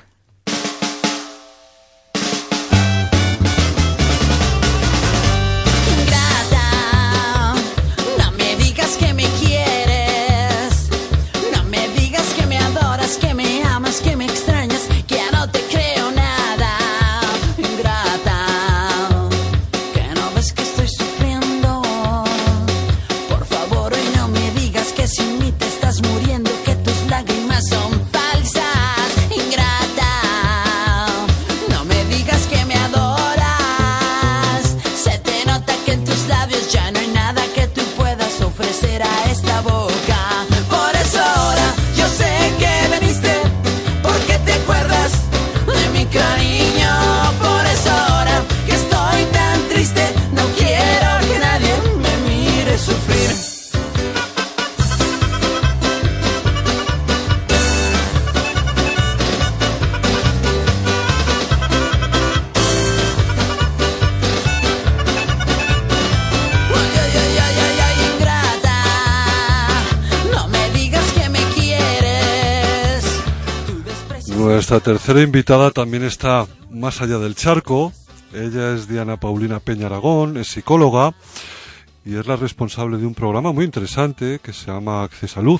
Nuestra tercera invitada también está más allá del charco. Ella es Diana Paulina Peña Aragón, es psicóloga y es la responsable de un programa muy interesante que se llama Accesalud.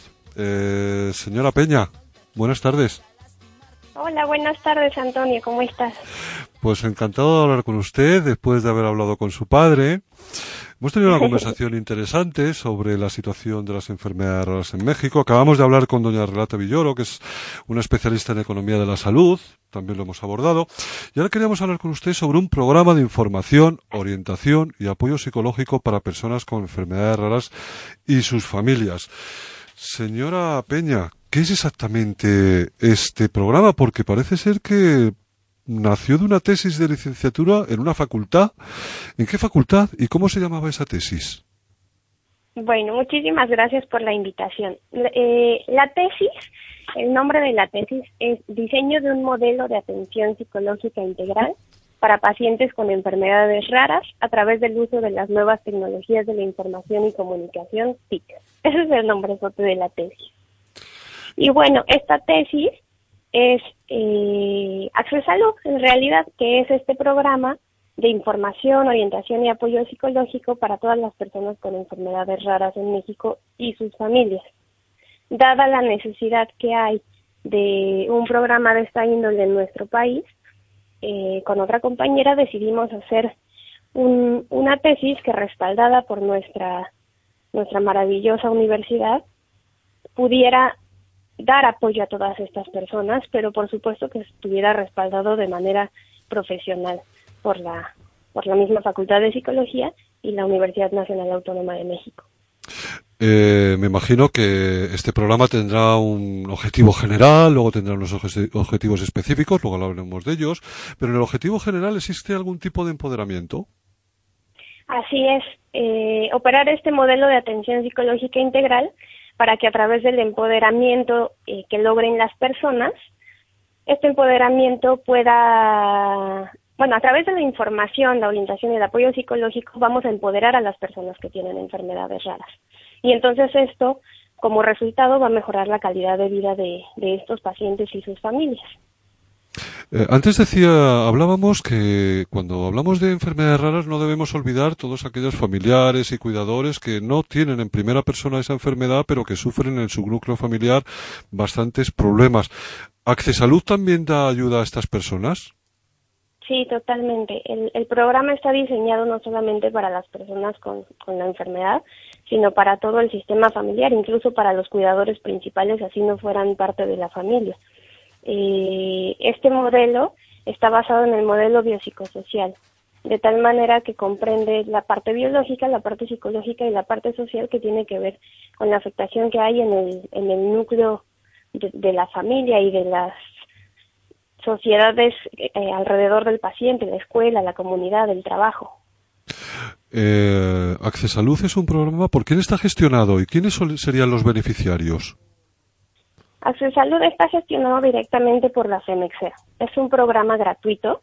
Señora Peña, buenas tardes. Hola, buenas tardes, Antonio, ¿cómo estás? Pues encantado de hablar con usted después de haber hablado con su padre. Hemos tenido una conversación interesante sobre la situación de las enfermedades raras en México. Acabamos de hablar con doña Renata Villoro, que es una especialista en economía de la salud. También lo hemos abordado. Y ahora queríamos hablar con usted sobre un programa de información, orientación y apoyo psicológico para personas con enfermedades raras y sus familias. Señora Peña, ¿qué es exactamente este programa? Porque parece ser que nació de una tesis de licenciatura en una facultad. ¿En qué facultad y cómo se llamaba esa tesis? Bueno, muchísimas gracias por la invitación. La tesis, el nombre de la tesis es Diseño de un modelo de atención psicológica integral para pacientes con enfermedades raras a través del uso de las nuevas tecnologías de la información y comunicación, TIC. Ese es el nombre de la tesis. Y bueno, esta tesis es Accesalud, en realidad, que es este programa de información, orientación y apoyo psicológico para todas las personas con enfermedades raras en México y sus familias. Dada la necesidad que hay de un programa de esta índole en nuestro país, con otra compañera decidimos hacer una tesis que, respaldada por nuestra maravillosa universidad, pudiera dar apoyo a todas estas personas, pero por supuesto que estuviera respaldado de manera profesional por la misma Facultad de Psicología y la Universidad Nacional Autónoma de México. Me imagino que este programa tendrá un objetivo general, luego tendrá unos objetivos específicos, luego hablaremos de ellos, pero en el objetivo general ¿existe algún tipo de empoderamiento? Así es, operar este modelo de atención psicológica integral para que a través del empoderamiento que logren las personas, este empoderamiento pueda, a través de la información, la orientación y el apoyo psicológico, vamos a empoderar a las personas que tienen enfermedades raras. Y entonces esto, como resultado, va a mejorar la calidad de vida de estos pacientes y sus familias. Antes hablábamos que cuando hablamos de enfermedades raras no debemos olvidar todos aquellos familiares y cuidadores que no tienen en primera persona esa enfermedad, pero que sufren en su núcleo familiar bastantes problemas. ¿Accesalud también da ayuda a estas personas? Sí, totalmente. El programa está diseñado no solamente para las personas con la enfermedad, sino para todo el sistema familiar, incluso para los cuidadores principales, así no fueran parte de la familia. Este modelo está basado en el modelo biopsicosocial, de tal manera que comprende la parte biológica, la parte psicológica y la parte social, que tiene que ver con la afectación que hay en el núcleo de la familia y de las sociedades alrededor del paciente, la escuela, la comunidad, el trabajo. Accesalud es un programa, ¿por quién está gestionado y quiénes serían los beneficiarios? Accesalud está gestionado directamente por la FEMEXER. Es un programa gratuito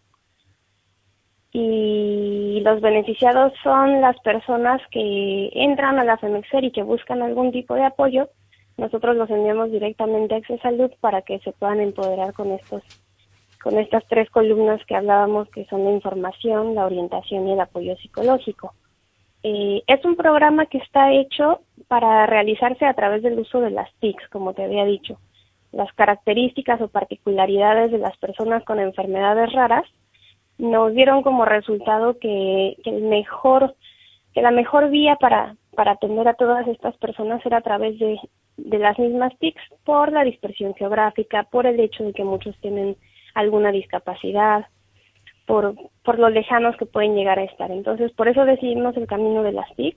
y los beneficiados son las personas que entran a la FEMEXER y que buscan algún tipo de apoyo. Nosotros los enviamos directamente a Accesalud para que se puedan empoderar con estas 3 columnas que hablábamos, que son la información, la orientación y el apoyo psicológico. Es un programa que está hecho para realizarse a través del uso de las TICs, como te había dicho. Las características o particularidades de las personas con enfermedades raras nos dieron como resultado que la mejor vía para atender a todas estas personas era a través de las mismas TICs, por la dispersión geográfica, por el hecho de que muchos tienen alguna discapacidad, por lo lejanos que pueden llegar a estar. Entonces, por eso decidimos el camino de las TICs.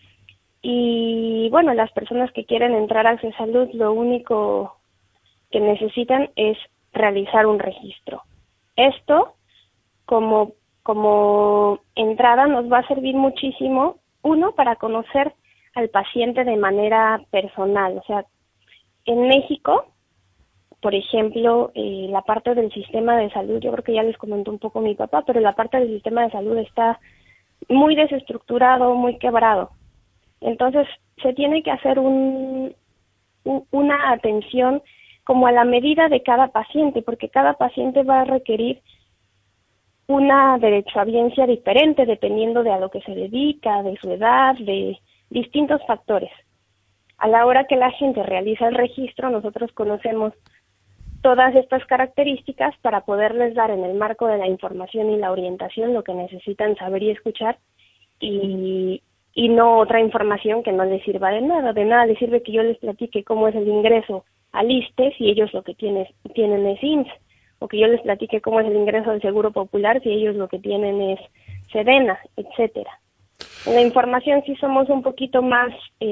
Y bueno, las personas que quieren entrar a Accesalud, lo único que necesitan es realizar un registro. Esto, como entrada, nos va a servir muchísimo, uno, para conocer al paciente de manera personal. O sea, en México, por ejemplo, la parte del sistema de salud, yo creo que ya les comentó un poco mi papá, pero la parte del sistema de salud está muy desestructurado, muy quebrado. Entonces, se tiene que hacer una atención como a la medida de cada paciente, porque cada paciente va a requerir una derechohabiencia diferente dependiendo de a lo que se dedica, de su edad, de distintos factores. A la hora que la gente realiza el registro, nosotros conocemos todas estas características para poderles dar en el marco de la información y la orientación lo que necesitan saber y escuchar, y no otra información que no les sirva de nada. De nada les sirve que yo les platique cómo es el ingreso al ISSSTE si ellos lo que tienen es IMSS, o que yo les platique cómo es el ingreso al Seguro Popular si ellos lo que tienen es SEDENA, etcétera. En la información sí somos un poquito más,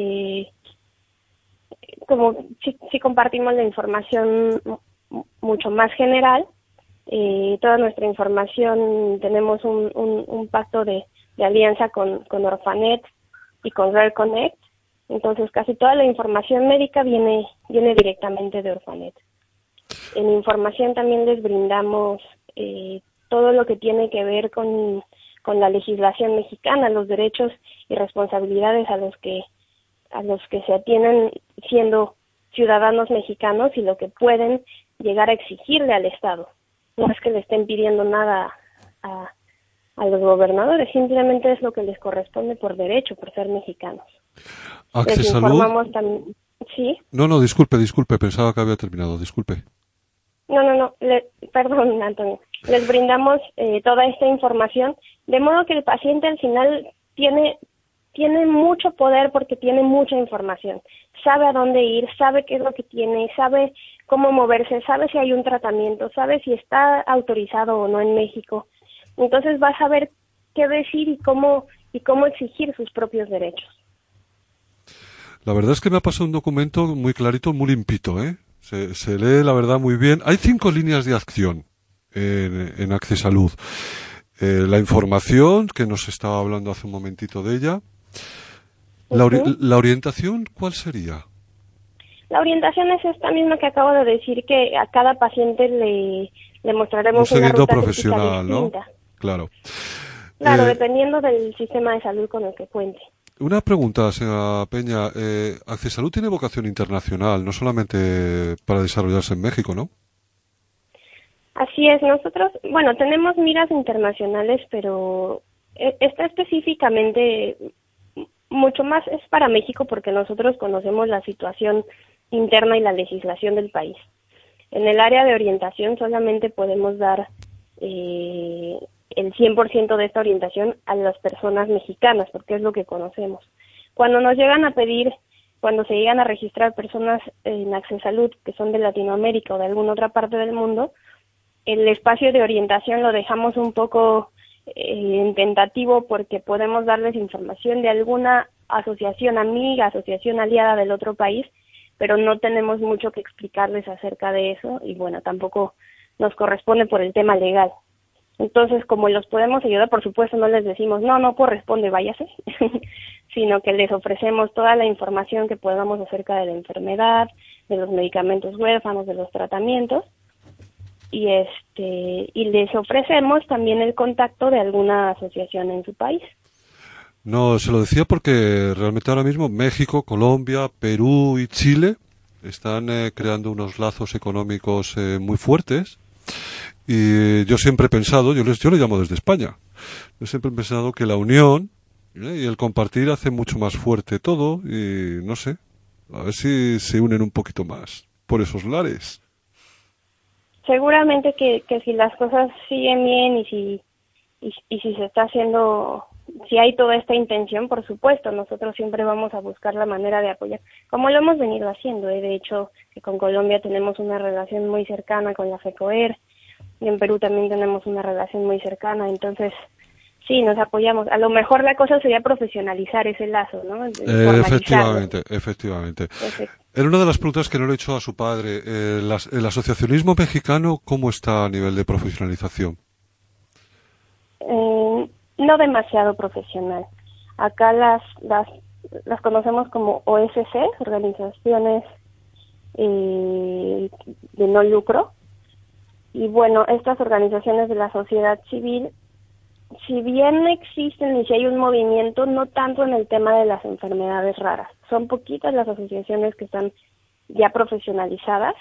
como si compartimos la información mucho más general. Toda nuestra información, tenemos un pacto de alianza con Orphanet y con Rare Connect, entonces casi toda la información médica viene directamente de Orphanet. En información también les brindamos todo lo que tiene que ver con la legislación mexicana, los derechos y responsabilidades a los que se atienen siendo ciudadanos mexicanos y lo que pueden llegar a exigirle al Estado. No es que le estén pidiendo nada a los gobernadores, simplemente es lo que les corresponde por derecho, por ser mexicanos. Accesalud. Les informamos también. ¿Sí? No, disculpe, pensaba que había terminado, disculpe. No, perdón, Antonio. Les brindamos toda esta información, de modo que el paciente al final tiene mucho poder porque tiene mucha información. Sabe a dónde ir, sabe qué es lo que tiene, sabe cómo moverse, sabe si hay un tratamiento, sabe si está autorizado o no en México. Entonces va a saber qué decir y cómo exigir sus propios derechos. La verdad es que me ha pasado un documento muy clarito, muy limpito, ¿eh? Se lee, la verdad, muy bien. Hay 5 líneas de acción en Accesalud. La información, que nos estaba hablando hace un momentito de ella. La orientación, ¿cuál sería? La orientación es esta misma que acabo de decir, que a cada paciente le mostraremos una ruta profesional, distinta. ¿no? Claro. Claro, dependiendo del sistema de salud con el que cuente. Una pregunta, señora Peña. Accesalud tiene vocación internacional, no solamente para desarrollarse en México, ¿no? Así es. Nosotros, tenemos miras internacionales, pero esta específicamente mucho más es para México porque nosotros conocemos la situación interna y la legislación del país. En el área de orientación solamente podemos dar el 100% de esta orientación a las personas mexicanas, porque es lo que conocemos. Cuando nos llegan a pedir, cuando se llegan a registrar personas en Accesalud que son de Latinoamérica o de alguna otra parte del mundo, el espacio de orientación lo dejamos un poco en tentativo porque podemos darles información de alguna asociación amiga, asociación aliada del otro país, pero no tenemos mucho que explicarles acerca de eso y tampoco nos corresponde por el tema legal. Entonces, como los podemos ayudar, por supuesto no les decimos, no corresponde, váyase, sino que les ofrecemos toda la información que podamos acerca de la enfermedad, de los medicamentos huérfanos, de los tratamientos, y les ofrecemos también el contacto de alguna asociación en su país. No, se lo decía porque realmente ahora mismo México, Colombia, Perú y Chile están creando unos lazos económicos muy fuertes. Y yo siempre he pensado, yo le llamo desde España, yo siempre he pensado que la unión y el compartir hace mucho más fuerte todo, y no sé, a ver si se unen un poquito más por esos lares. Seguramente que si las cosas siguen bien y si se está haciendo, si hay toda esta intención, por supuesto, nosotros siempre vamos a buscar la manera de apoyar, como lo hemos venido haciendo. De hecho, que con Colombia tenemos una relación muy cercana con la FECOER, y en Perú también tenemos una relación muy cercana, entonces sí, nos apoyamos. A lo mejor la cosa sería profesionalizar ese lazo, ¿no? Efectivamente. Era una de las preguntas que no le he hecho a su padre. ¿El asociacionismo mexicano cómo está a nivel de profesionalización? No demasiado profesional. Acá las conocemos como OSC, organizaciones de no lucro. Y bueno, estas organizaciones de la sociedad civil, si bien existen y si hay un movimiento, no tanto en el tema de las enfermedades raras. Son poquitas las asociaciones que están ya profesionalizadas,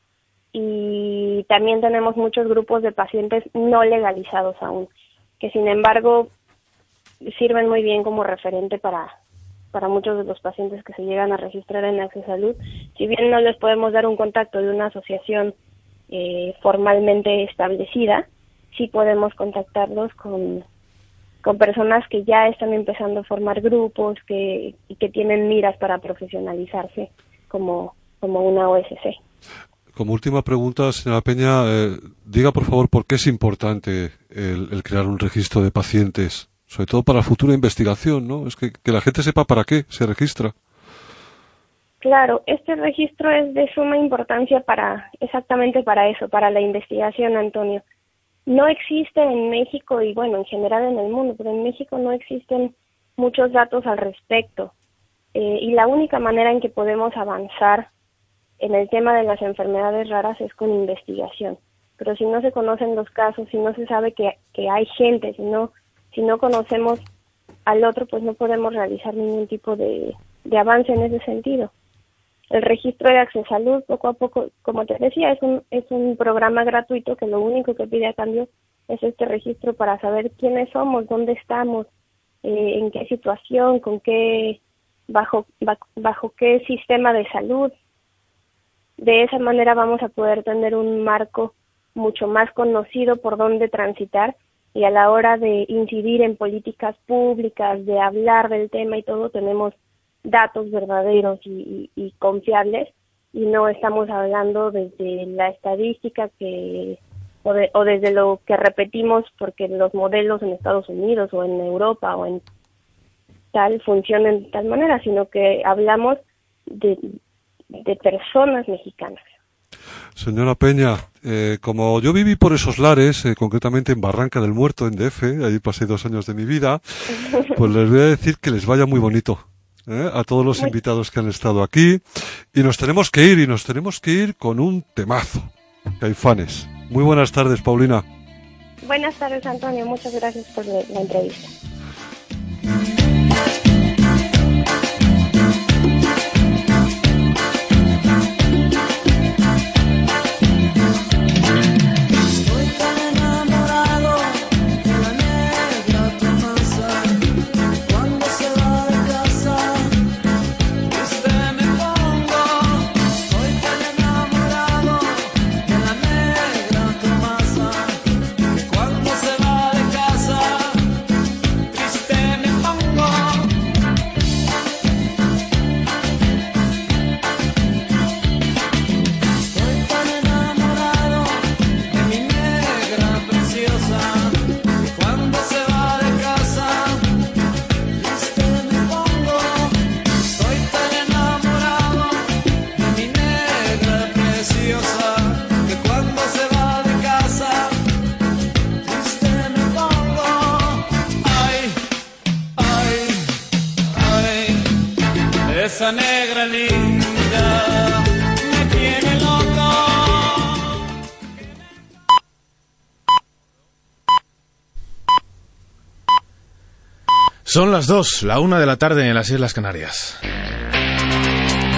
y también tenemos muchos grupos de pacientes no legalizados aún, que sin embargo sirven muy bien como referente para muchos de los pacientes que se llegan a registrar en Access Salud. Si bien no les podemos dar un contacto de una asociación formalmente establecida, sí podemos contactarlos con personas que ya están empezando a formar grupos y que tienen miras para profesionalizarse como una OSC. Como última pregunta, señora Peña, diga por favor por qué es importante el crear un registro de pacientes, sobre todo para futura investigación, ¿no? Es que la gente sepa para qué se registra. Claro, este registro es de suma importancia exactamente para eso, para la investigación, Antonio. No existe en México y bueno, en general en el mundo, pero en México no existen muchos datos al respecto. Y la única manera en que podemos avanzar en el tema de las enfermedades raras es con investigación. Pero si no se conocen los casos, si no se sabe que hay gente, si no conocemos al otro, pues no podemos realizar ningún tipo de avance en ese sentido. El registro de Access Salud, poco a poco, como te decía, es un programa gratuito que lo único que pide a cambio es este registro para saber quiénes somos, dónde estamos, en qué situación, bajo qué sistema de salud. De esa manera vamos a poder tener un marco mucho más conocido por dónde transitar, y a la hora de incidir en políticas públicas, de hablar del tema y todo, tenemos datos verdaderos y confiables, y no estamos hablando desde la estadística o desde lo que repetimos porque los modelos en Estados Unidos o en Europa o en tal funcionan de tal manera, sino que hablamos de personas mexicanas. Señora Peña, como yo viví por esos lares, concretamente en Barranca del Muerto, en DF, allí pasé 2 años de mi vida, pues les voy a decir que les vaya muy bonito a todos los invitados que han estado aquí, y nos tenemos que ir con un temazo, Caifanes. Muy buenas tardes, Paulina. Buenas tardes, Antonio, muchas gracias por la entrevista. Cuando se va de casa, triste me pongo. esa negra linda me tiene loco. Son las 2, la 1 de la tarde en las Islas Canarias.